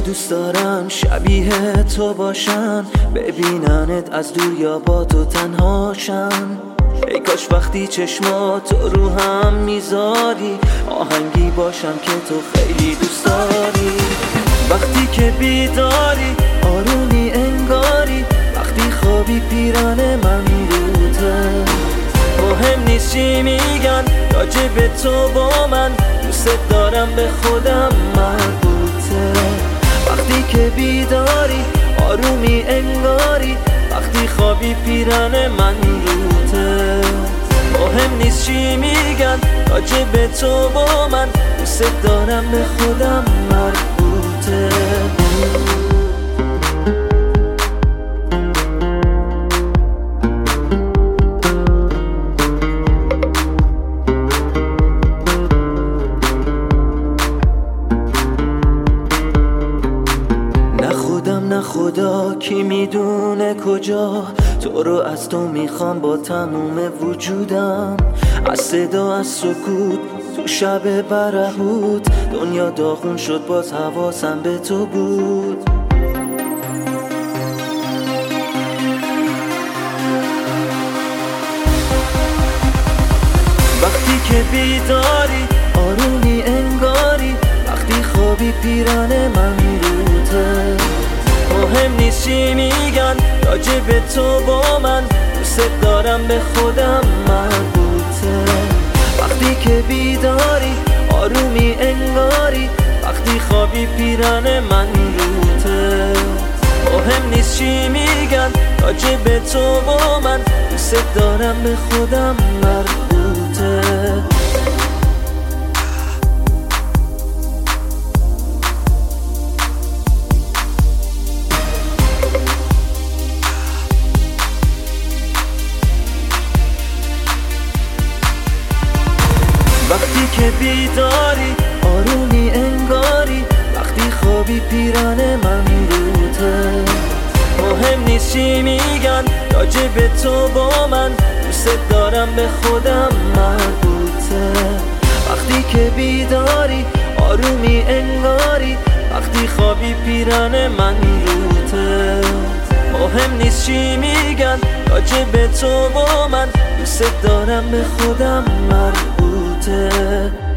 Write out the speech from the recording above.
دوست دارم شبیه تو باشن، ببیننت از دور یا با تو تنهاشن. ای کاش وقتی چشماتو رو هم میذاری آهنگی باشم که تو خیلی دوست داری. وقتی که بیداری آرومی انگاری، وقتی خوابی پیران من روته. مهم نیست چی میگن راجب تو با من، دوست دارم به خودم مربوطه. وقتی که بیداری آرومی انگاری، وقتی خوابی پیران من روته. مهم نیست چی میگن راجب تو با من، دوست دارم به خودم مربوطه. نه خدا کی میدونه کجا تو رو از تو میخوام با تموم وجودم. از صدا از سکوت تو شب برهوت، دنیا داغون شد باز حواسم به تو بود. وقتی که بیداری آرومی انگاری، وقتی خوابی پیران من روته. مهم نیست چی میگن راجب تو با من، دوست دارم به خودم مربوطه. وقتی که بیداری آرومی انگاری، وقتی خوابی پیران من روته. مهم نیست چی میگن راجب تو با من، دوست دارم به خودم مربوطه. وقتی که بیداری آرومی انگاری، وقتی خوابی پیران من روته. مهم نیست چی میگن راجب تو با من، دوست دارم به خودم مربوطه. وقتی که بیداری آرومی انگاری، وقتی خوابی پیران من روته. مهم نیست چی میگن راجب تو با من، دوست دارم به خودم مربوطه.